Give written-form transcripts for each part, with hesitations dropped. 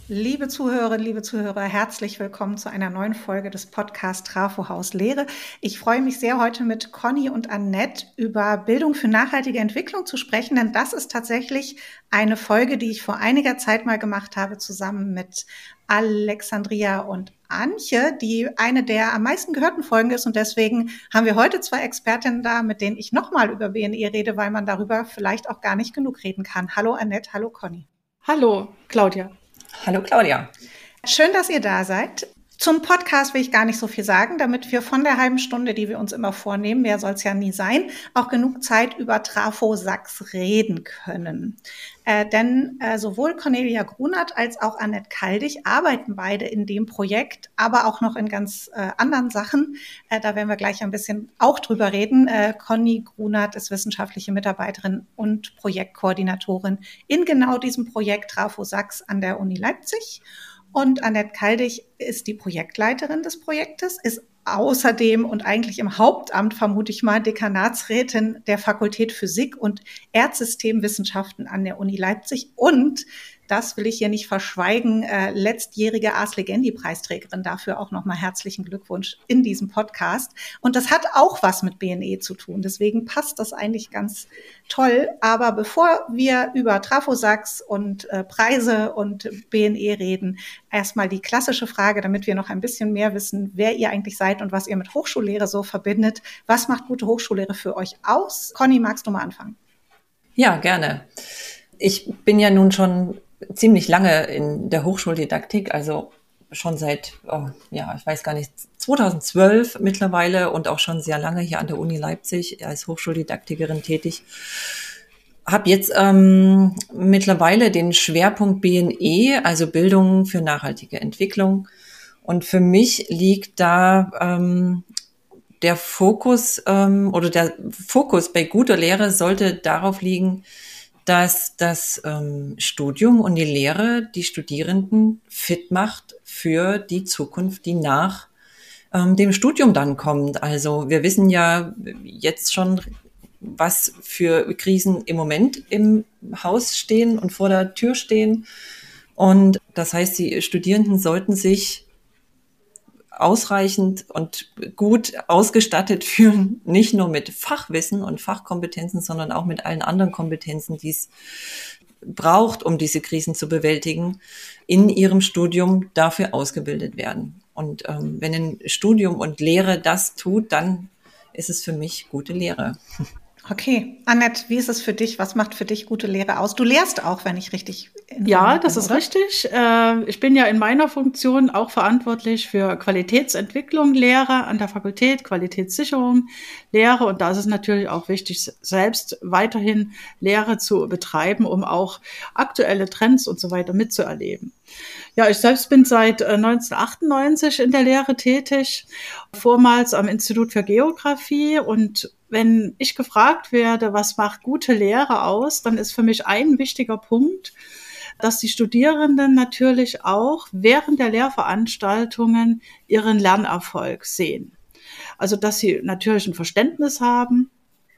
Liebe Zuhörerinnen, liebe Zuhörer, herzlich willkommen zu einer neuen Folge des Podcasts Trafo Haus Lehre. Ich freue mich sehr, heute mit Conny und Annette über Bildung für nachhaltige Entwicklung zu sprechen, denn das ist tatsächlich eine Folge, die ich vor einiger Zeit mal gemacht habe, zusammen mit Alexandria und Antje, die eine der am meisten gehörten Folgen ist. Und deswegen haben wir heute zwei Expertinnen da, mit denen ich nochmal über BNE rede, weil man darüber vielleicht auch gar nicht genug reden kann. Hallo Annette, hallo Conny. Hallo Claudia. Hallo Claudia. Schön, dass ihr da seid. Zum Podcast will ich gar nicht so viel sagen, damit wir von der halben Stunde, die wir uns immer vornehmen, mehr soll es ja nie sein, auch genug Zeit über Trafo Sachs reden können. Denn sowohl Cornelia Grunert als auch Annette Kaldig arbeiten beide in dem Projekt, aber auch noch in ganz anderen Sachen. Da werden wir gleich ein bisschen auch drüber reden. Conny Grunert ist wissenschaftliche Mitarbeiterin und Projektkoordinatorin in genau diesem Projekt Trafo Sachs an der Uni Leipzig. Und Annette Kaldig ist die Projektleiterin des Projektes, ist außerdem und eigentlich im Hauptamt, vermute ich mal, Dekanatsrätin der Fakultät Physik und Erdsystemwissenschaften an der Uni Leipzig und, das will ich hier nicht verschweigen, letztjährige Ars Legendi-Preisträgerin. Dafür auch nochmal herzlichen Glückwunsch in diesem Podcast. Und das hat auch was mit BNE zu tun. Deswegen passt das eigentlich ganz toll. Aber bevor wir über Trafo Sachs und Preise und BNE reden, erstmal die klassische Frage, damit wir noch ein bisschen mehr wissen, wer ihr eigentlich seid und was ihr mit Hochschullehre so verbindet. Was macht gute Hochschullehre für euch aus? Conny, magst du mal anfangen? Ja, gerne. Ich bin ja nun schon ziemlich lange in der Hochschuldidaktik, also schon seit, ich weiß gar nicht, 2012 mittlerweile und auch schon sehr lange hier an der Uni Leipzig als Hochschuldidaktikerin tätig. Habe jetzt mittlerweile den Schwerpunkt BNE, also Bildung für nachhaltige Entwicklung. Und für mich liegt da der Fokus der Fokus bei guter Lehre sollte darauf liegen, dass das Studium und die Lehre die Studierenden fit macht für die Zukunft, die nach dem Studium dann kommt. Also wir wissen ja jetzt schon, was für Krisen im Moment im Haus stehen und vor der Tür stehen. Und das heißt, die Studierenden sollten sich ausreichend und gut ausgestattet fühlen, nicht nur mit Fachwissen und Fachkompetenzen, sondern auch mit allen anderen Kompetenzen, die es braucht, um diese Krisen zu bewältigen, in ihrem Studium dafür ausgebildet werden. Und wenn ein Studium und Lehre das tut, dann ist es für mich gute Lehre. Okay, Annette, wie ist es für dich? Was macht für dich gute Lehre aus? Du lehrst auch, wenn ich richtig informiert bin. Ja, das ist richtig. Ich bin ja in meiner Funktion auch verantwortlich für Qualitätsentwicklung Lehre an der Fakultät, Qualitätssicherung Lehre. Und da ist es natürlich auch wichtig, selbst weiterhin Lehre zu betreiben, um auch aktuelle Trends und so weiter mitzuerleben. Ja, ich selbst bin seit 1998 in der Lehre tätig, vormals am Institut für Geografie. Und wenn ich gefragt werde, was macht gute Lehre aus, dann ist für mich ein wichtiger Punkt, dass die Studierenden natürlich auch während der Lehrveranstaltungen ihren Lernerfolg sehen. Also, dass sie natürlich ein Verständnis haben,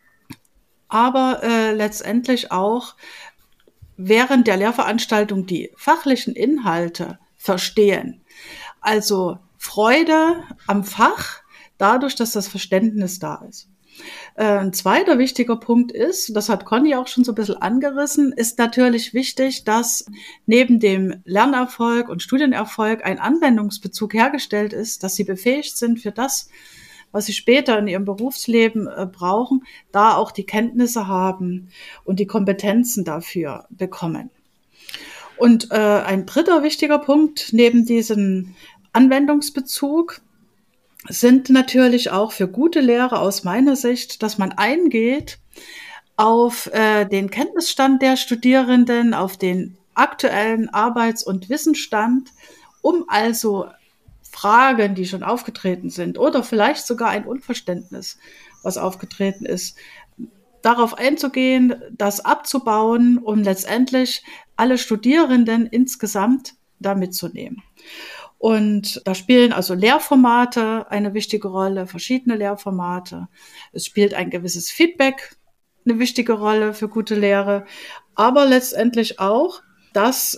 aber letztendlich auch während der Lehrveranstaltung die fachlichen Inhalte verstehen. Also Freude am Fach, dadurch, dass das Verständnis da ist. Ein zweiter wichtiger Punkt ist, das hat Conny auch schon so ein bisschen angerissen, ist natürlich wichtig, dass neben dem Lernerfolg und Studienerfolg ein Anwendungsbezug hergestellt ist, dass sie befähigt sind für das, was sie später in ihrem Berufsleben brauchen, da auch die Kenntnisse haben und die Kompetenzen dafür bekommen. Und ein dritter wichtiger Punkt neben diesem Anwendungsbezug sind natürlich auch für gute Lehre aus meiner Sicht, dass man eingeht auf den Kenntnisstand der Studierenden, auf den aktuellen Arbeits- und Wissensstand, um also Fragen, die schon aufgetreten sind oder vielleicht sogar ein Unverständnis, was aufgetreten ist, darauf einzugehen, das abzubauen und letztendlich alle Studierenden insgesamt da mitzunehmen. Und da spielen also Lehrformate eine wichtige Rolle, verschiedene Lehrformate. Es spielt ein gewisses Feedback eine wichtige Rolle für gute Lehre, aber letztendlich auch, dass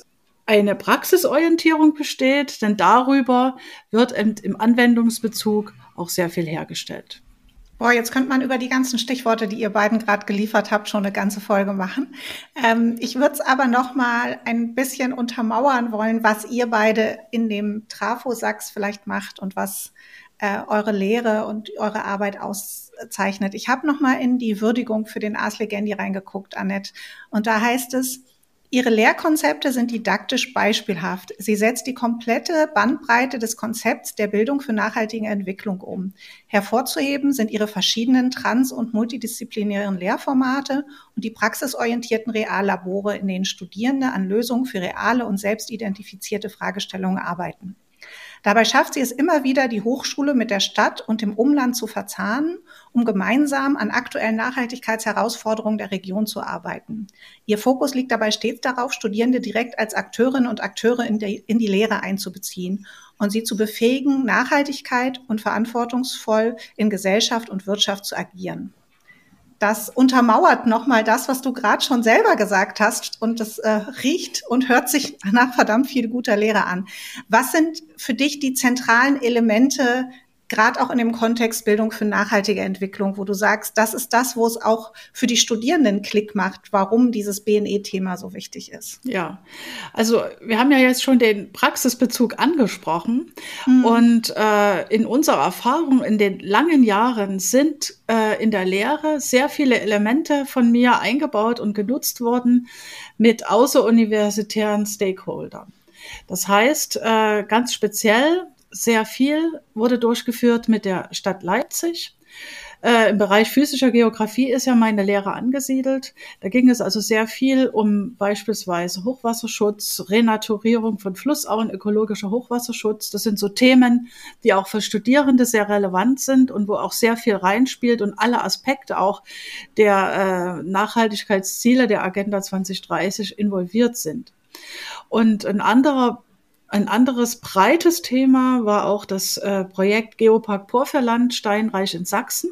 eine Praxisorientierung besteht, denn darüber wird im Anwendungsbezug auch sehr viel hergestellt. Boah, jetzt könnte man über die ganzen Stichworte, die ihr beiden gerade geliefert habt, schon eine ganze Folge machen. Ich würde es aber noch mal ein bisschen untermauern wollen, was ihr beide in dem Trafo-Sachs vielleicht macht und was eure Lehre und eure Arbeit auszeichnet. Ich habe noch mal in die Würdigung für den Ars Legendi reingeguckt, Annette, und da heißt es: Ihre Lehrkonzepte sind didaktisch beispielhaft. Sie setzt die komplette Bandbreite des Konzepts der Bildung für nachhaltige Entwicklung um. Hervorzuheben sind ihre verschiedenen trans- und multidisziplinären Lehrformate und die praxisorientierten Reallabore, in denen Studierende an Lösungen für reale und selbstidentifizierte Fragestellungen arbeiten. Dabei schafft sie es immer wieder, die Hochschule mit der Stadt und dem Umland zu verzahnen, um gemeinsam an aktuellen Nachhaltigkeitsherausforderungen der Region zu arbeiten. Ihr Fokus liegt dabei stets darauf, Studierende direkt als Akteurinnen und Akteure in die Lehre einzubeziehen und sie zu befähigen, Nachhaltigkeit und verantwortungsvoll in Gesellschaft und Wirtschaft zu agieren. Das untermauert nochmal das, was du gerade schon selber gesagt hast, und das riecht und hört sich nach verdammt viel guter Lehre an. Was sind für dich die zentralen Elemente, gerade auch in dem Kontext Bildung für nachhaltige Entwicklung, wo du sagst, das ist das, wo es auch für die Studierenden Klick macht, warum dieses BNE-Thema so wichtig ist? Ja, also wir haben ja jetzt schon den Praxisbezug angesprochen und in unserer Erfahrung in den langen Jahren sind in der Lehre sehr viele Elemente von mir eingebaut und genutzt worden mit außeruniversitären Stakeholdern. Das heißt, ganz speziell sehr viel wurde durchgeführt mit der Stadt Leipzig. Im Bereich physischer Geografie ist ja meine Lehre angesiedelt. Da ging es also sehr viel um beispielsweise Hochwasserschutz, Renaturierung von Flussauen, ökologischer Hochwasserschutz. Das sind so Themen, die auch für Studierende sehr relevant sind und wo auch sehr viel reinspielt und alle Aspekte auch der Nachhaltigkeitsziele der Agenda 2030 involviert sind. Und ein anderes breites Thema war auch das Projekt Geopark Porphyerland Steinreich in Sachsen,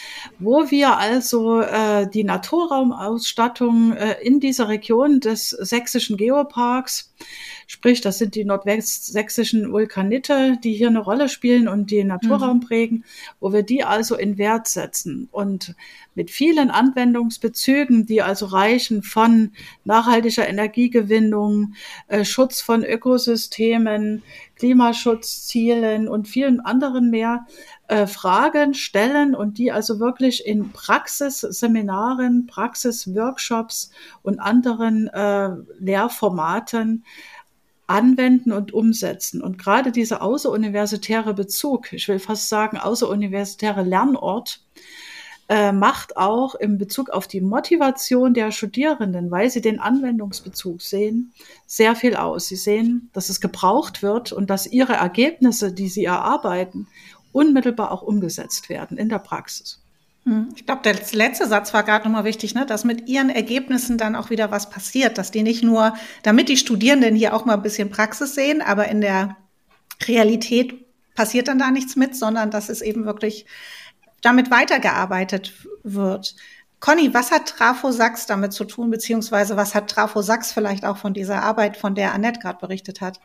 wo wir also die Naturraumausstattung in dieser Region des sächsischen Geoparks, sprich, das sind die nordwestsächsischen Vulkanite, die hier eine Rolle spielen und den Naturraum prägen, wo wir die also in Wert setzen und mit vielen Anwendungsbezügen, die also reichen von nachhaltiger Energiegewinnung, Schutz von Ökosystemen, Klimaschutzzielen und vielen anderen mehr, Fragen stellen und die also wirklich in Praxisseminaren, Praxisworkshops und anderen Lehrformaten anwenden und umsetzen. Und gerade dieser außeruniversitäre Bezug, ich will fast sagen außeruniversitäre Lernort, macht auch in Bezug auf die Motivation der Studierenden, weil sie den Anwendungsbezug sehen, sehr viel aus. Sie sehen, dass es gebraucht wird und dass ihre Ergebnisse, die sie erarbeiten, unmittelbar auch umgesetzt werden in der Praxis. Ich glaube, der letzte Satz war gerade nochmal wichtig, ne? Dass mit ihren Ergebnissen dann auch wieder was passiert, dass die nicht nur, damit die Studierenden hier auch mal ein bisschen Praxis sehen, aber in der Realität passiert dann da nichts mit, sondern dass es eben wirklich damit weitergearbeitet wird. Conny, was hat Trafo Sachs damit zu tun, beziehungsweise was hat Trafo Sachs vielleicht auch von dieser Arbeit, von der Annette gerade berichtet hat?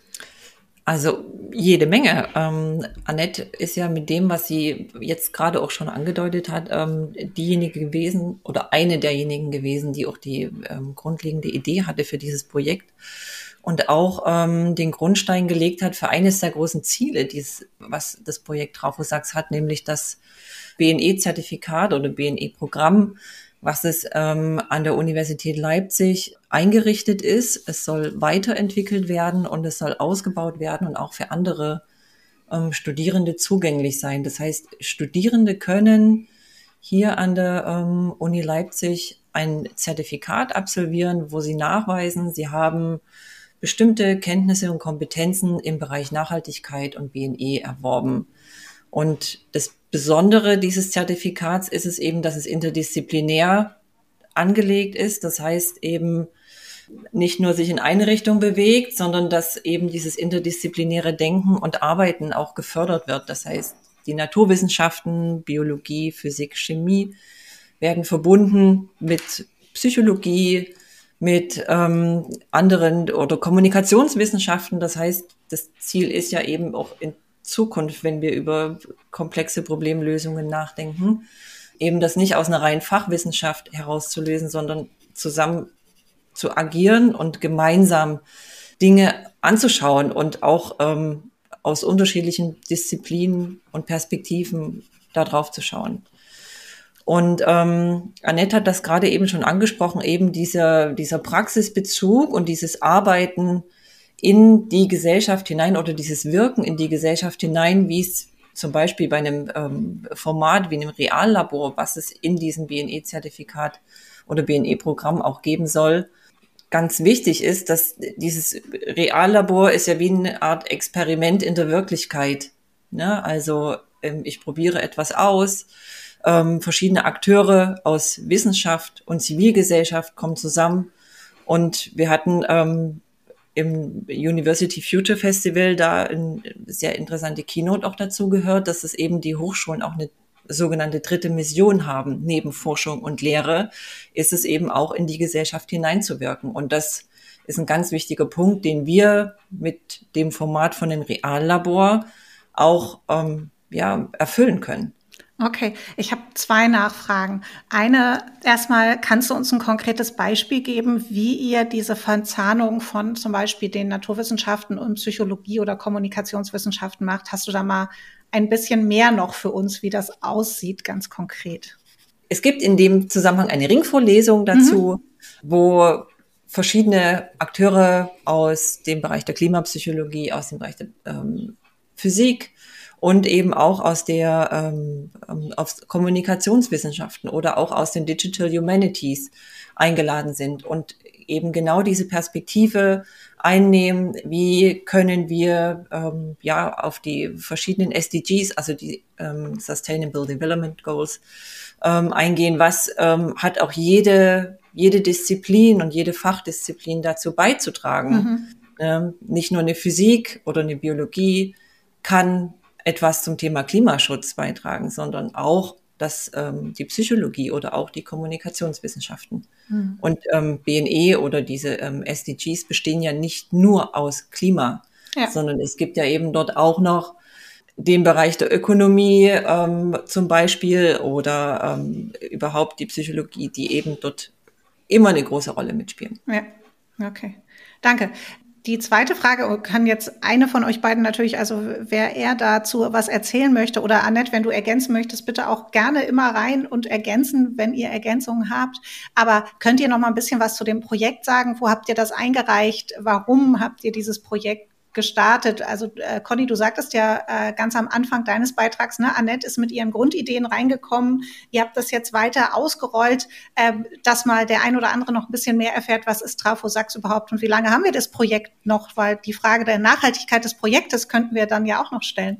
Also jede Menge. Annette ist ja mit dem, was sie jetzt gerade auch schon angedeutet hat, diejenige gewesen oder eine derjenigen gewesen, die auch die grundlegende Idee hatte für dieses Projekt und auch den Grundstein gelegt hat für eines der großen Ziele, was das Projekt Trafo Sachs hat, nämlich das BNE-Zertifikat oder BNE-Programm, was es an der Universität Leipzig eingerichtet ist. Es soll weiterentwickelt werden und es soll ausgebaut werden und auch für andere Studierende zugänglich sein. Das heißt, Studierende können hier an der Uni Leipzig ein Zertifikat absolvieren, wo sie nachweisen, sie haben bestimmte Kenntnisse und Kompetenzen im Bereich Nachhaltigkeit und BNE erworben. Und das Besondere dieses Zertifikats ist es eben, dass es interdisziplinär angelegt ist. Das heißt eben nicht nur sich in eine Richtung bewegt, sondern dass eben dieses interdisziplinäre Denken und Arbeiten auch gefördert wird. Das heißt, die Naturwissenschaften, Biologie, Physik, Chemie werden verbunden mit Psychologie, mit anderen oder Kommunikationswissenschaften. Das heißt, das Ziel ist ja eben auch in Zukunft, wenn wir über komplexe Problemlösungen nachdenken, eben das nicht aus einer reinen Fachwissenschaft herauszulösen, sondern zusammen zu agieren und gemeinsam Dinge anzuschauen und auch aus unterschiedlichen Disziplinen und Perspektiven darauf zu schauen. Und Annette hat das gerade eben schon angesprochen, eben dieser Praxisbezug und dieses Arbeiten in die Gesellschaft hinein oder dieses Wirken in die Gesellschaft hinein, wie es zum Beispiel bei einem Format wie einem Reallabor, was es in diesem BNE-Zertifikat oder BNE-Programm auch geben soll, ganz wichtig ist, dass dieses Reallabor ist ja wie eine Art Experiment in der Wirklichkeit. Ne? Also ich probiere etwas aus, verschiedene Akteure aus Wissenschaft und Zivilgesellschaft kommen zusammen und wir hatten im University Future Festival da eine sehr interessante Keynote auch dazu gehört, dass es eben die Hochschulen auch eine sogenannte dritte Mission haben. Neben Forschung und Lehre ist es eben auch in die Gesellschaft hineinzuwirken. Und das ist ein ganz wichtiger Punkt, den wir mit dem Format von dem Reallabor auch erfüllen können. Okay, ich habe 2 Nachfragen. Eine, erstmal, kannst du uns ein konkretes Beispiel geben, wie ihr diese Verzahnung von zum Beispiel den Naturwissenschaften und Psychologie oder Kommunikationswissenschaften macht? Hast du da mal ein bisschen mehr noch für uns, wie das aussieht, ganz konkret? Es gibt in dem Zusammenhang eine Ringvorlesung dazu, wo verschiedene Akteure aus dem Bereich der Klimapsychologie, aus dem Bereich der Physik und eben auch aus aus Kommunikationswissenschaften oder auch aus den Digital Humanities eingeladen sind und eben genau diese Perspektive einnehmen, wie können wir auf die verschiedenen SDGs, also die Sustainable Development Goals, eingehen. Was hat auch jede Disziplin und jede Fachdisziplin dazu beizutragen? Nicht nur eine Physik oder eine Biologie kann etwas zum Thema Klimaschutz beitragen, sondern auch die Psychologie oder auch die Kommunikationswissenschaften. Und BNE oder diese SDGs bestehen ja nicht nur aus Klima, sondern es gibt ja eben dort auch noch den Bereich der Ökonomie zum Beispiel oder überhaupt die Psychologie, die eben dort immer eine große Rolle mitspielen. Ja, okay. Danke. Die zweite Frage kann jetzt eine von euch beiden natürlich, also wer eher dazu was erzählen möchte oder Annette, wenn du ergänzen möchtest, bitte auch gerne immer rein und ergänzen, wenn ihr Ergänzungen habt. Aber könnt ihr noch mal ein bisschen was zu dem Projekt sagen? Wo habt ihr das eingereicht? Warum habt ihr dieses Projekt gestartet? Also Conny, du sagtest ja ganz am Anfang deines Beitrags, ne, Annette ist mit ihren Grundideen reingekommen. Ihr habt das jetzt weiter ausgerollt, dass mal der ein oder andere noch ein bisschen mehr erfährt, was ist Trafo-Sachs überhaupt und wie lange haben wir das Projekt noch? Weil die Frage der Nachhaltigkeit des Projektes könnten wir dann ja auch noch stellen.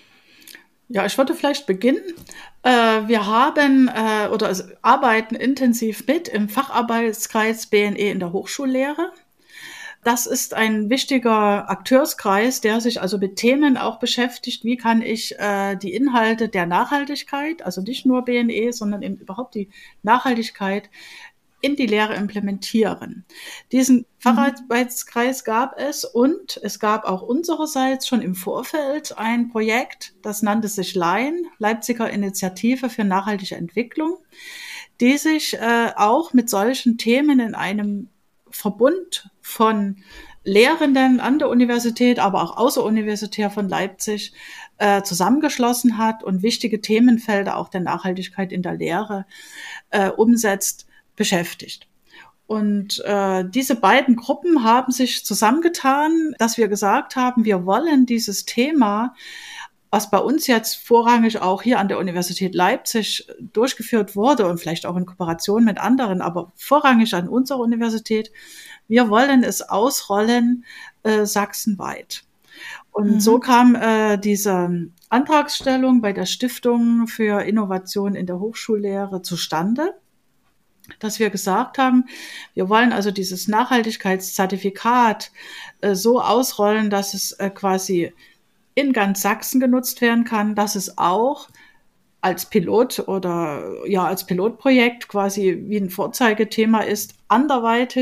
Ja, ich würde vielleicht beginnen. Wir haben arbeiten intensiv mit im Facharbeitskreis BNE in der Hochschullehre. Das ist ein wichtiger Akteurskreis, der sich also mit Themen auch beschäftigt. Wie kann ich die Inhalte der Nachhaltigkeit, also nicht nur BNE, sondern eben überhaupt die Nachhaltigkeit in die Lehre implementieren. Diesen Facharbeitskreis gab es und es gab auch unsererseits schon im Vorfeld ein Projekt, das nannte sich LINE, Leipziger Initiative für nachhaltige Entwicklung, die sich auch mit solchen Themen in einem Verbund von Lehrenden an der Universität, aber auch außeruniversitär von Leipzig zusammengeschlossen hat und wichtige Themenfelder auch der Nachhaltigkeit in der Lehre umsetzt, beschäftigt. Und diese beiden Gruppen haben sich zusammengetan, dass wir gesagt haben, wir wollen dieses Thema, was bei uns jetzt vorrangig auch hier an der Universität Leipzig durchgeführt wurde und vielleicht auch in Kooperation mit anderen, aber vorrangig an unserer Universität, wir wollen es ausrollen sachsenweit. Und so kam diese Antragstellung bei der Stiftung für Innovation in der Hochschullehre zustande, dass wir gesagt haben, wir wollen also dieses Nachhaltigkeitszertifikat so ausrollen, dass es quasi in ganz Sachsen genutzt werden kann, dass es auch als Pilot oder als Pilotprojekt quasi wie ein Vorzeigethema ist, anderweitig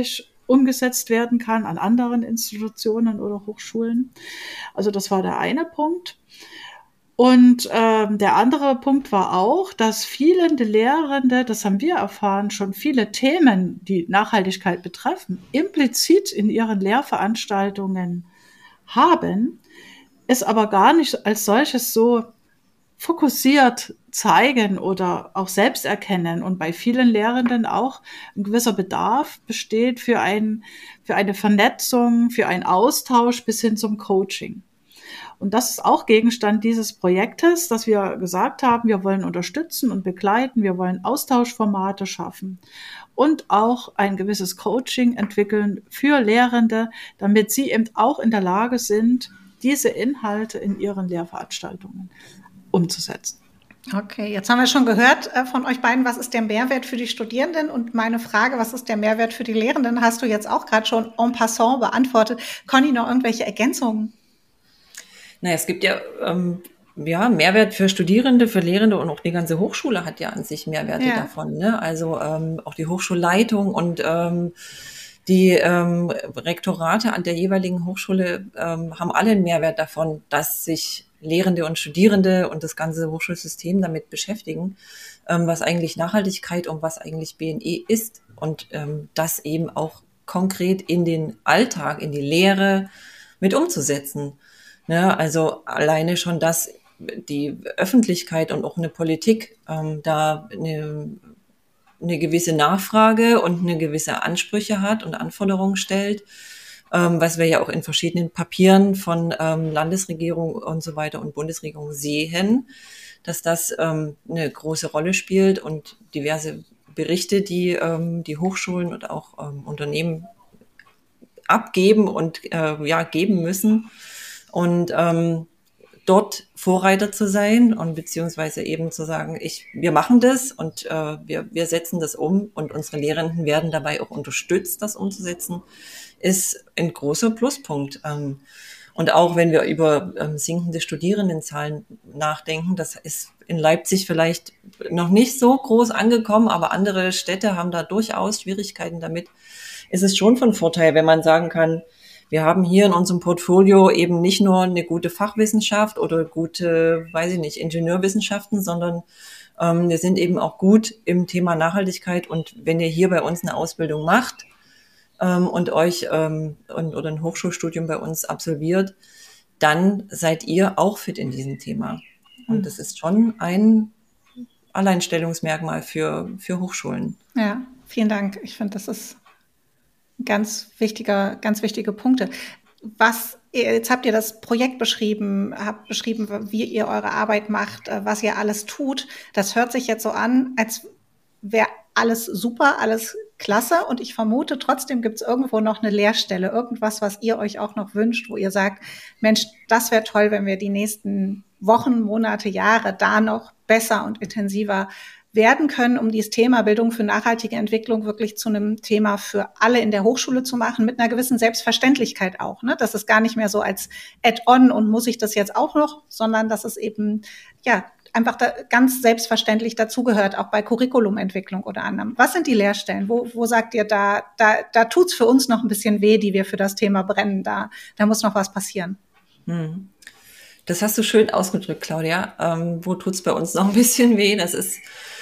umgesetzt werden kann an anderen Institutionen oder Hochschulen. Also das war der eine Punkt. Und der andere Punkt war auch, dass viele Lehrende, das haben wir erfahren, schon viele Themen, die Nachhaltigkeit betreffen, implizit in ihren Lehrveranstaltungen haben, es aber gar nicht als solches so fokussiert zeigen oder auch selbst erkennen. Und bei vielen Lehrenden auch ein gewisser Bedarf besteht für eine Vernetzung, für einen Austausch bis hin zum Coaching. Und das ist auch Gegenstand dieses Projektes, dass wir gesagt haben, wir wollen unterstützen und begleiten, wir wollen Austauschformate schaffen und auch ein gewisses Coaching entwickeln für Lehrende, damit sie eben auch in der Lage sind, diese Inhalte in ihren Lehrveranstaltungen umzusetzen. Okay, jetzt haben wir schon gehört von euch beiden, was ist der Mehrwert für die Studierenden? Und meine Frage, was ist der Mehrwert für die Lehrenden, hast du jetzt auch gerade schon en passant beantwortet. Conny, noch irgendwelche Ergänzungen? Naja, es gibt ja Mehrwert für Studierende, für Lehrende und auch die ganze Hochschule hat ja an sich Mehrwerte davon. Ne? Also auch die Hochschulleitung und die Rektorate an der jeweiligen Hochschule haben alle einen Mehrwert davon, dass sich Lehrende und Studierende und das ganze Hochschulsystem damit beschäftigen, was eigentlich Nachhaltigkeit und was eigentlich BNE ist und das eben auch konkret in den Alltag, in die Lehre mit umzusetzen. Ja, also alleine schon, dass die Öffentlichkeit und auch eine Politik da eine gewisse Nachfrage und eine gewisse Ansprüche hat und Anforderungen stellt, was wir ja auch in verschiedenen Papieren von Landesregierung und so weiter und Bundesregierung sehen, dass das eine große Rolle spielt und diverse Berichte, die die Hochschulen und auch Unternehmen abgeben und geben müssen. Und dort Vorreiter zu sein und beziehungsweise eben zu sagen, wir machen das und wir setzen das um und unsere Lehrenden werden dabei auch unterstützt, das umzusetzen, ist ein großer Pluspunkt. Und auch wenn wir über sinkende Studierendenzahlen nachdenken, das ist in Leipzig vielleicht noch nicht so groß angekommen, aber andere Städte haben da durchaus Schwierigkeiten damit. Es ist schon von Vorteil, wenn man sagen kann, wir haben hier in unserem Portfolio eben nicht nur eine gute Fachwissenschaft oder gute, Ingenieurwissenschaften, sondern wir sind eben auch gut im Thema Nachhaltigkeit. Und wenn ihr hier bei uns eine Ausbildung macht und euch oder ein Hochschulstudium bei uns absolviert, dann seid ihr auch fit in diesem Thema. Und das ist schon ein Alleinstellungsmerkmal für Hochschulen. Ja, vielen Dank. Ich finde, das ist ganz wichtige Punkte. Jetzt habt ihr das Projekt beschrieben, habt beschrieben, wie ihr eure Arbeit macht, was ihr alles tut. Das hört sich jetzt so an, als wäre alles super, alles klasse. Und ich vermute, trotzdem gibt es irgendwo noch eine Leerstelle, irgendwas, was ihr euch auch noch wünscht, wo ihr sagt, Mensch, das wäre toll, wenn wir die nächsten Wochen, Monate, Jahre da noch besser und intensiver werden können, um dieses Thema Bildung für nachhaltige Entwicklung wirklich zu einem Thema für alle in der Hochschule zu machen, mit einer gewissen Selbstverständlichkeit auch. Ne? Das ist gar nicht mehr so als Add-on und muss ich das jetzt auch noch, sondern dass es eben einfach ganz selbstverständlich dazugehört, auch bei Curriculumentwicklung oder anderem. Was sind die Leerstellen? Wo sagt ihr, da tut's für uns noch ein bisschen weh, die wir für das Thema brennen? Da muss noch was passieren. Das hast du schön ausgedrückt, Claudia. Wo tut's bei uns noch ein bisschen weh? Das ist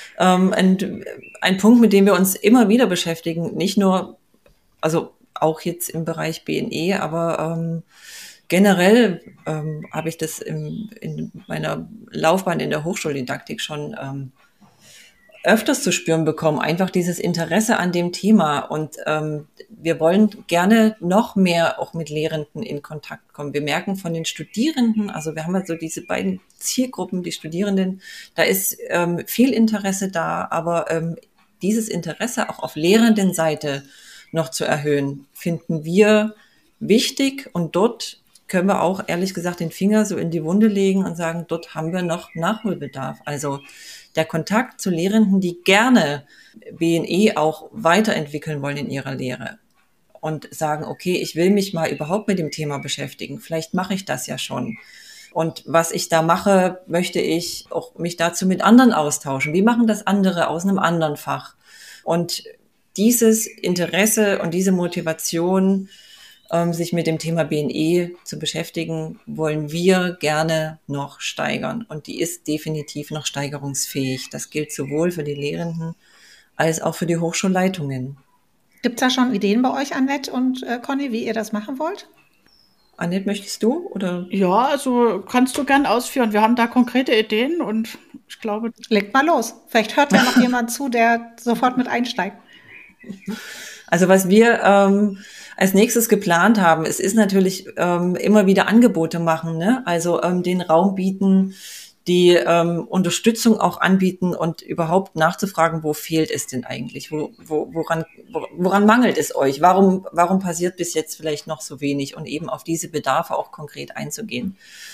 ein Punkt, mit dem wir uns immer wieder beschäftigen. Nicht nur, also auch jetzt im Bereich BNE, aber generell habe ich das in meiner Laufbahn in der Hochschuldidaktik schon öfters zu spüren bekommen, einfach dieses Interesse an dem Thema. Und wir wollen gerne noch mehr auch mit Lehrenden in Kontakt kommen. Wir merken von den Studierenden, also wir haben also diese beiden Zielgruppen, die Studierenden, da ist viel Interesse da, aber dieses Interesse auch auf Lehrendenseite noch zu erhöhen, finden wir wichtig. Und dort können wir auch, ehrlich gesagt, den Finger so in die Wunde legen und sagen, dort haben wir noch Nachholbedarf. Also der Kontakt zu Lehrenden, die gerne BNE auch weiterentwickeln wollen in ihrer Lehre und sagen, okay, ich will mich mal überhaupt mit dem Thema beschäftigen. Vielleicht mache ich das ja schon. Und was ich da mache, möchte ich auch mich dazu mit anderen austauschen. Wie machen das andere aus einem anderen Fach? Und dieses Interesse und diese Motivation, sich mit dem Thema BNE zu beschäftigen, wollen wir gerne noch steigern. Und die ist definitiv noch steigerungsfähig. Das gilt sowohl für die Lehrenden als auch für die Hochschulleitungen. Gibt es da schon Ideen bei euch, Annette und Conny, wie ihr das machen wollt? Annette, möchtest du? Oder? Ja, also kannst du gern ausführen. Wir haben da konkrete Ideen und ich glaube... Legt mal los. Vielleicht hört ja noch jemand zu, der sofort mit einsteigt. Also was wir als nächstes geplant haben, es ist natürlich immer wieder Angebote machen, ne? Also den Raum bieten, die Unterstützung auch anbieten und überhaupt nachzufragen, wo fehlt es denn eigentlich? Woran mangelt es euch? Warum passiert bis jetzt vielleicht noch so wenig? Und eben auf diese Bedarfe auch konkret einzugehen.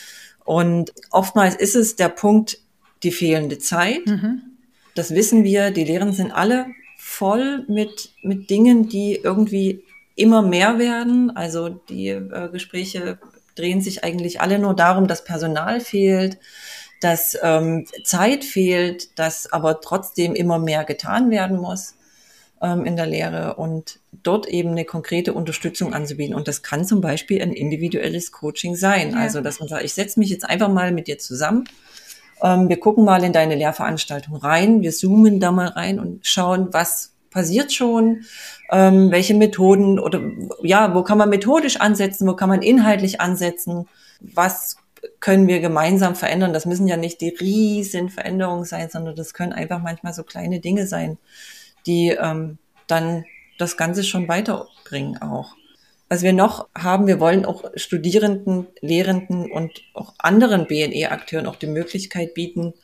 Und oftmals ist es der Punkt, die fehlende Zeit. Mhm. Das wissen wir, die Lehrenden sind alle voll mit Dingen, die irgendwie immer mehr werden. Also die Gespräche drehen sich eigentlich alle nur darum, dass Personal fehlt, dass Zeit fehlt, dass aber trotzdem immer mehr getan werden muss in der Lehre und dort eben eine konkrete Unterstützung anzubieten. Und das kann zum Beispiel ein individuelles Coaching sein. Ja. Also dass man sagt, ich setze mich jetzt einfach mal mit dir zusammen. Wir gucken mal in deine Lehrveranstaltung rein, wir zoomen da mal rein und schauen, was passiert schon, welche Methoden oder ja, wo kann man methodisch ansetzen, wo kann man inhaltlich ansetzen, was können wir gemeinsam verändern. Das müssen ja nicht die riesen Veränderungen sein, sondern das können einfach manchmal so kleine Dinge sein, die dann das Ganze schon weiterbringen auch. Was wir noch haben, wir wollen auch Studierenden, Lehrenden und auch anderen BNE-Akteuren auch die Möglichkeit bieten,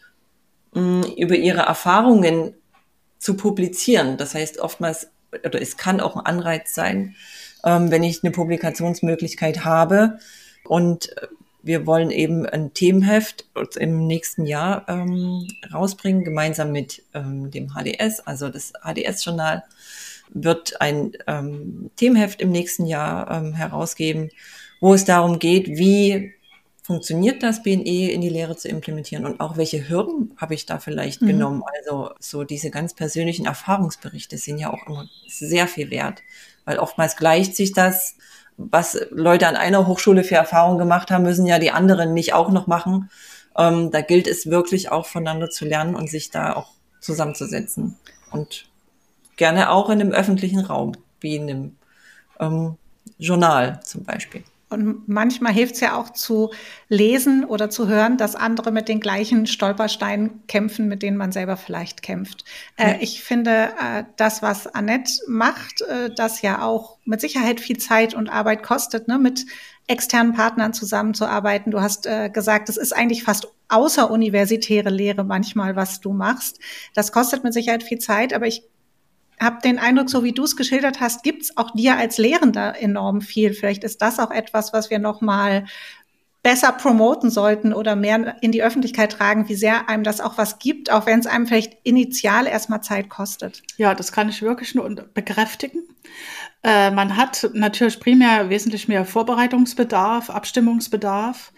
über ihre Erfahrungen zu publizieren. Das heißt oftmals, oder es kann auch ein Anreiz sein, wenn ich eine Publikationsmöglichkeit habe. Und wir wollen eben ein Themenheft im nächsten Jahr rausbringen, gemeinsam mit dem HDS, also das HDS-Journal wird ein Themenheft im nächsten Jahr herausgeben, wo es darum geht, wie funktioniert das BNE in die Lehre zu implementieren und auch welche Hürden habe ich da vielleicht genommen. Also so diese ganz persönlichen Erfahrungsberichte sind ja auch immer sehr viel wert, weil oftmals gleicht sich das, was Leute an einer Hochschule für Erfahrungen gemacht haben, müssen ja die anderen nicht auch noch machen. Da gilt es wirklich auch voneinander zu lernen und sich da auch zusammenzusetzen und gerne auch in einem öffentlichen Raum, wie in einem Journal zum Beispiel. Und manchmal hilft es ja auch zu lesen oder zu hören, dass andere mit den gleichen Stolpersteinen kämpfen, mit denen man selber vielleicht kämpft. Ja. Ich finde, das, was Annette macht, das ja auch mit Sicherheit viel Zeit und Arbeit kostet, ne, mit externen Partnern zusammenzuarbeiten. Du hast gesagt, es ist eigentlich fast außeruniversitäre Lehre manchmal, was du machst. Das kostet mit Sicherheit viel Zeit, aber ich habe den Eindruck, so wie du es geschildert hast, gibt es auch dir als Lehrender enorm viel. Vielleicht ist das auch etwas, was wir noch mal besser promoten sollten oder mehr in die Öffentlichkeit tragen, wie sehr einem das auch was gibt, auch wenn es einem vielleicht initial erstmal Zeit kostet. Ja, das kann ich wirklich nur bekräftigen. Man hat natürlich primär wesentlich mehr Vorbereitungsbedarf, Abstimmungsbedarf,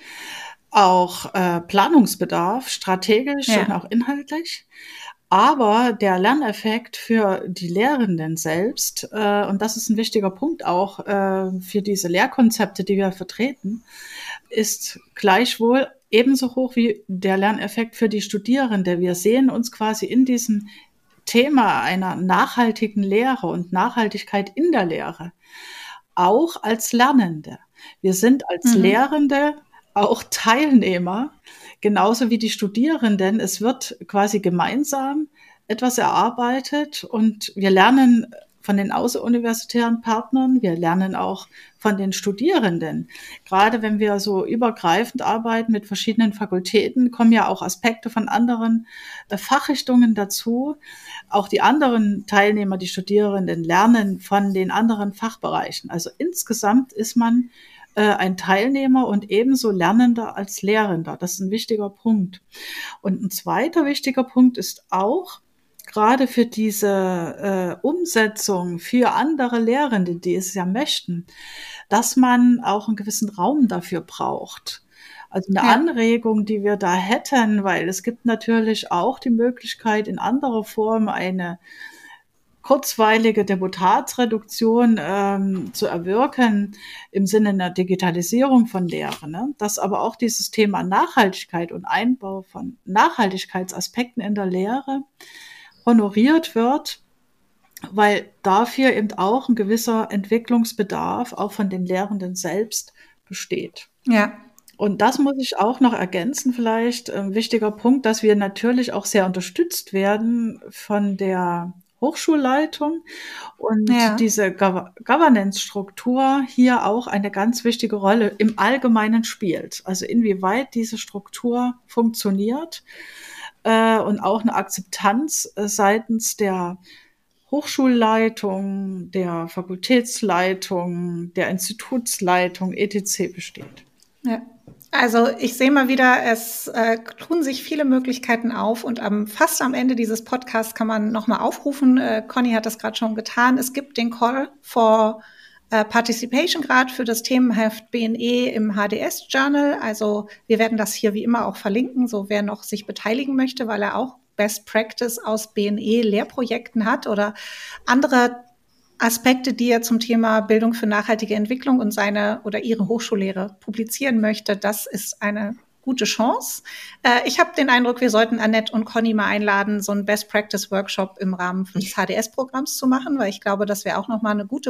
auch Planungsbedarf, strategisch und auch inhaltlich. Aber der Lerneffekt für die Lehrenden selbst, und das ist ein wichtiger Punkt auch für diese Lehrkonzepte, die wir vertreten, ist gleichwohl ebenso hoch wie der Lerneffekt für die Studierende. Wir sehen uns quasi in diesem Thema einer nachhaltigen Lehre und Nachhaltigkeit in der Lehre auch als Lernende. Wir sind als Lehrende auch Teilnehmer, genauso wie die Studierenden. Es wird quasi gemeinsam etwas erarbeitet und wir lernen von den außeruniversitären Partnern, wir lernen auch von den Studierenden. Gerade wenn wir so übergreifend arbeiten mit verschiedenen Fakultäten, kommen ja auch Aspekte von anderen Fachrichtungen dazu. Auch die anderen Teilnehmer, die Studierenden, lernen von den anderen Fachbereichen. Also insgesamt ist man ein Teilnehmer und ebenso Lernender als Lehrender. Das ist ein wichtiger Punkt. Und ein zweiter wichtiger Punkt ist auch, gerade für diese Umsetzung für andere Lehrende, die es ja möchten, dass man auch einen gewissen Raum dafür braucht. Also eine Anregung, die wir da hätten, weil es gibt natürlich auch die Möglichkeit, in anderer Form eine kurzweilige Deputatsreduktion zu erwirken im Sinne einer Digitalisierung von Lehre, ne? Dass aber auch dieses Thema Nachhaltigkeit und Einbau von Nachhaltigkeitsaspekten in der Lehre honoriert wird, weil dafür eben auch ein gewisser Entwicklungsbedarf auch von den Lehrenden selbst besteht. Ja. Und das muss ich auch noch ergänzen, vielleicht ein wichtiger Punkt, dass wir natürlich auch sehr unterstützt werden von der Hochschulleitung und diese Governance-Struktur hier auch eine ganz wichtige Rolle im Allgemeinen spielt. Also inwieweit diese Struktur funktioniert und auch eine Akzeptanz seitens der Hochschulleitung, der Fakultätsleitung, der Institutsleitung etc. besteht. Ja. Also ich sehe mal wieder, es tun sich viele Möglichkeiten auf und fast am Ende dieses Podcasts kann man nochmal aufrufen. Conny hat das gerade schon getan. Es gibt den Call for Participation gerade für das Themenheft BNE im HDS Journal. Also wir werden das hier wie immer auch verlinken, so wer noch sich beteiligen möchte, weil er auch Best Practice aus BNE-Lehrprojekten hat oder andere Aspekte, die er zum Thema Bildung für nachhaltige Entwicklung und seine oder ihre Hochschullehre publizieren möchte. Das ist eine gute Chance. Ich habe den Eindruck, wir sollten Annette und Conny mal einladen, so einen Best-Practice-Workshop im Rahmen des HDS-Programms zu machen, weil ich glaube, das wäre auch nochmal eine gute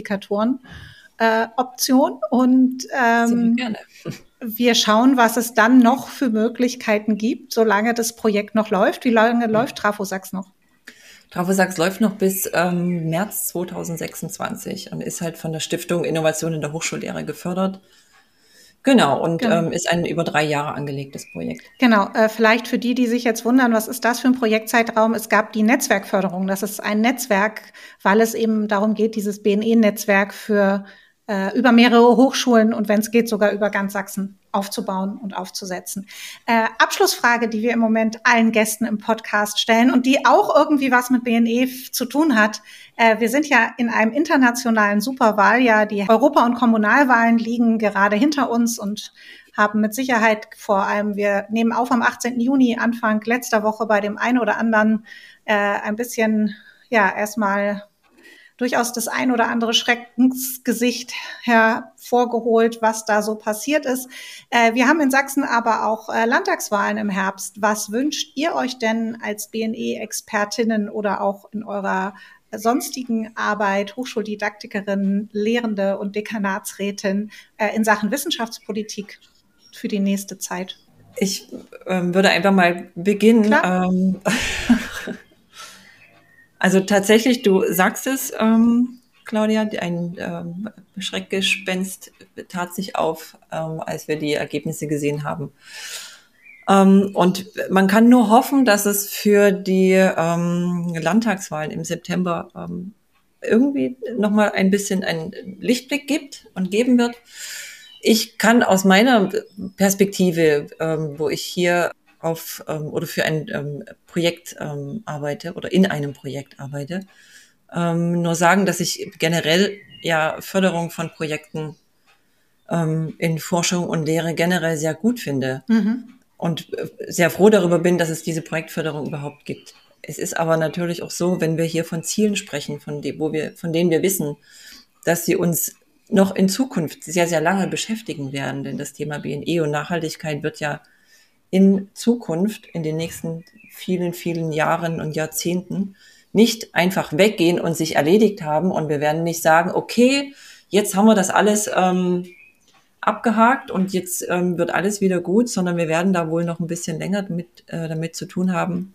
Multiplikatoren-Option. Und gerne. Wir schauen, was es dann noch für Möglichkeiten gibt, solange das Projekt noch läuft. Wie lange läuft Trafo-Sachs noch? Trafo-Sachs läuft noch bis März 2026 und ist halt von der Stiftung Innovation in der Hochschullehre gefördert. Genau, und ist ein über 3 Jahre angelegtes Projekt. Genau, vielleicht für die sich jetzt wundern, was ist das für ein Projektzeitraum? Es gab die Netzwerkförderung. Das ist ein Netzwerk, weil es eben darum geht, dieses BNE-Netzwerk für über mehrere Hochschulen und wenn es geht, sogar über ganz Sachsen aufzubauen und aufzusetzen. Abschlussfrage, die wir im Moment allen Gästen im Podcast stellen und die auch irgendwie was mit BNE zu tun hat. Wir sind ja in einem internationalen Superwahljahr. Die Europa- und Kommunalwahlen liegen gerade hinter uns und haben mit Sicherheit vor allem, wir nehmen auf am 18. Juni, Anfang letzter Woche bei dem einen oder anderen ein bisschen, erstmal durchaus das ein oder andere Schreckensgesicht hervorgeholt, was da so passiert ist. Wir haben in Sachsen aber auch Landtagswahlen im Herbst. Was wünscht ihr euch denn als BNE-Expertinnen oder auch in eurer sonstigen Arbeit, Hochschuldidaktikerin, Lehrende und Dekanatsrätin in Sachen Wissenschaftspolitik für die nächste Zeit? Ich würde einfach mal beginnen. Also tatsächlich, du sagst es, Claudia, ein Schreckgespenst tat sich auf, als wir die Ergebnisse gesehen haben. Und man kann nur hoffen, dass es für die Landtagswahlen im September irgendwie nochmal ein bisschen einen Lichtblick gibt und geben wird. Ich kann aus meiner Perspektive, wo ich hier oder für ein Projekt arbeite oder in einem Projekt arbeite, nur sagen, dass ich generell Förderung von Projekten in Forschung und Lehre generell sehr gut finde und sehr froh darüber bin, dass es diese Projektförderung überhaupt gibt. Es ist aber natürlich auch so, wenn wir hier von Zielen sprechen, von denen wir wissen, dass sie uns noch in Zukunft sehr, sehr lange beschäftigen werden, denn das Thema BNE und Nachhaltigkeit wird ja in Zukunft, in den nächsten vielen, vielen Jahren und Jahrzehnten nicht einfach weggehen und sich erledigt haben. Und wir werden nicht sagen, okay, jetzt haben wir das alles abgehakt und jetzt wird alles wieder gut, sondern wir werden da wohl noch ein bisschen länger damit zu tun haben.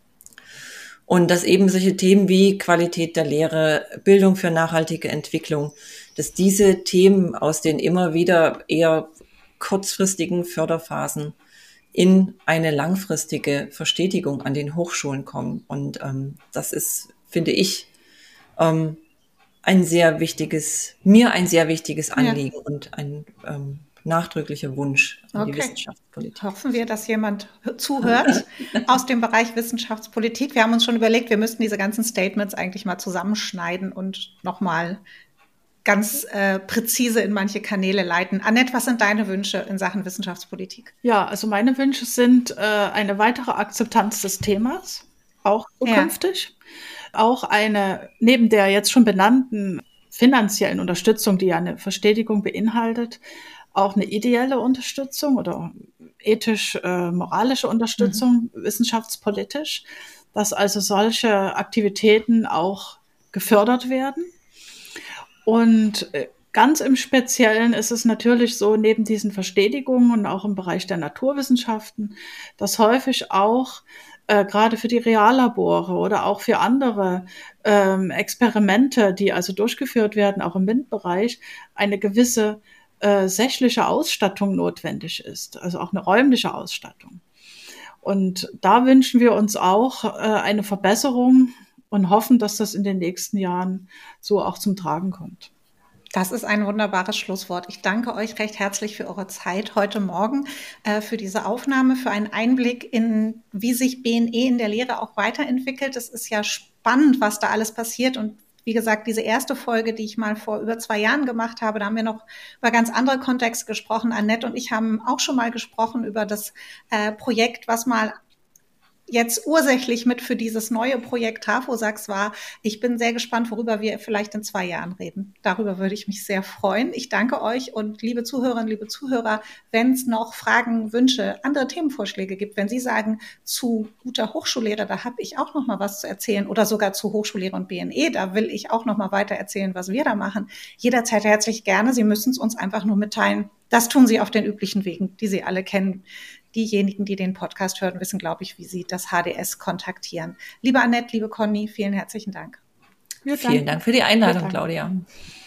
Und dass eben solche Themen wie Qualität der Lehre, Bildung für nachhaltige Entwicklung, dass diese Themen aus den immer wieder eher kurzfristigen Förderphasen in eine langfristige Verstetigung an den Hochschulen kommen. Und das ist, finde ich, ein sehr wichtiges Anliegen und ein nachdrücklicher Wunsch an die Wissenschaftspolitik. Hoffen wir, dass jemand zuhört aus dem Bereich Wissenschaftspolitik. Wir haben uns schon überlegt, wir müssten diese ganzen Statements eigentlich mal zusammenschneiden und nochmal ganz präzise in manche Kanäle leiten. Annette, was sind deine Wünsche in Sachen Wissenschaftspolitik? Ja, also meine Wünsche sind eine weitere Akzeptanz des Themas, auch zukünftig. auch neben der jetzt schon benannten finanziellen Unterstützung, die ja eine Verstetigung beinhaltet, auch eine ideelle Unterstützung oder ethisch-moralische Unterstützung, wissenschaftspolitisch, dass also solche Aktivitäten auch gefördert werden. Und ganz im Speziellen ist es natürlich so, neben diesen Verstetigungen und auch im Bereich der Naturwissenschaften, dass häufig auch gerade für die Reallabore oder auch für andere Experimente, die also durchgeführt werden, auch im MINT-Bereich, eine gewisse sächliche Ausstattung notwendig ist, also auch eine räumliche Ausstattung. Und da wünschen wir uns auch eine Verbesserung und hoffen, dass das in den nächsten Jahren so auch zum Tragen kommt. Das ist ein wunderbares Schlusswort. Ich danke euch recht herzlich für eure Zeit heute Morgen, für diese Aufnahme, für einen Einblick in, wie sich BNE in der Lehre auch weiterentwickelt. Es ist ja spannend, was da alles passiert. Und wie gesagt, diese erste Folge, die ich mal vor über 2 Jahren gemacht habe, da haben wir noch über ganz andere Kontexte gesprochen. Annette und ich haben auch schon mal gesprochen über das Projekt, was mal jetzt ursächlich mit für dieses neue Projekt TrafoSachs war. Ich bin sehr gespannt, worüber wir vielleicht in 2 Jahren reden. Darüber würde ich mich sehr freuen. Ich danke euch und liebe Zuhörerinnen, liebe Zuhörer, wenn es noch Fragen, Wünsche, andere Themenvorschläge gibt, wenn Sie sagen, zu guter Hochschullehre, da habe ich auch noch mal was zu erzählen oder sogar zu Hochschullehre und BNE, da will ich auch noch mal weiter erzählen, was wir da machen. Jederzeit herzlich gerne. Sie müssen es uns einfach nur mitteilen. Das tun Sie auf den üblichen Wegen, die Sie alle kennen. Diejenigen, die den Podcast hören, wissen, glaube ich, wie sie das HDS kontaktieren. Liebe Annette, liebe Conny, vielen herzlichen Dank. Vielen Dank für die Einladung, Claudia.